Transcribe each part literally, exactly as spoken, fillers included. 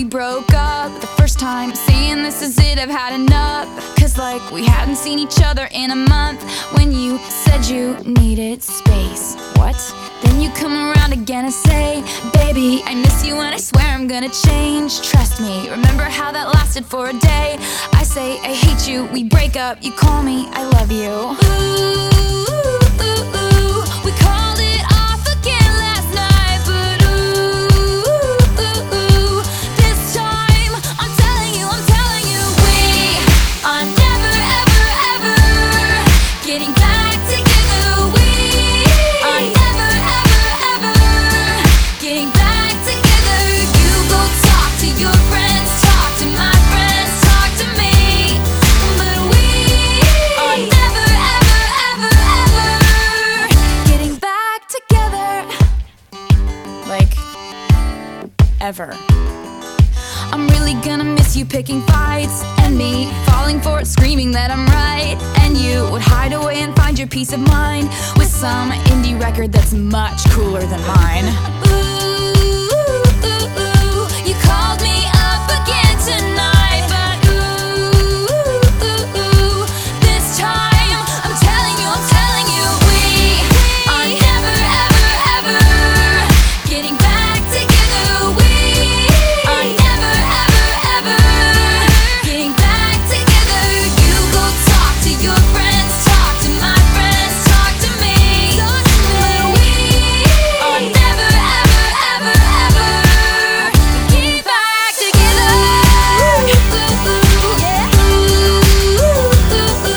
broke up the first time, saying this is it, I've had enough. Cause like we hadn't seen each other in a month. When you said you needed space, what? Then you come around again and say, baby, I miss you and I swear I'm gonna change. Trust me, remember how that lasted for a day? I say I hate you, we break up, you call me, I love you. Ooh, ooh, ooh, ooh. We called it off again last night, but ooh, ooh, ooh. This time, I'm telling you, I'm telling you, we are never, ever, ever getting back together. We are never, ever, ever getting back together. You go talk to your friends, talk to my friends, talk to me, but we are never, ever, ever, ever getting back together. Like, ever. I'm really gonna miss you picking fights, and me falling for it, screaming that I'm right. And you would hide away and find your peace of mind with some indie record that's much cooler than mine. Ooh, ooh, ooh. You called me up again tonight, but ooh, ooh, ooh. This time, I'm telling you, I'm telling you, we are never, ever, ever getting back together. We are never, ever, ever getting back together. You go talk to your friends, talk to my friends, talk to me, but we are never, ever, ever, ever getting back together. Ooh, ooh, yeah. Ooh, ooh, ooh,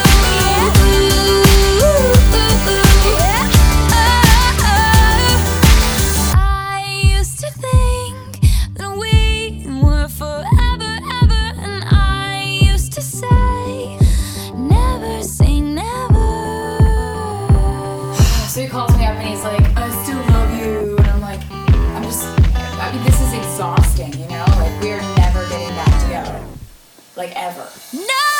yeah. Oh, oh. I used to think that we were forever, ever, and I used to say, never say never. So he calls me up and he's like, I still love you, and I'm like, I'm just, I mean, this is exhausting, you know? Like, we're never getting back together, like, ever. No!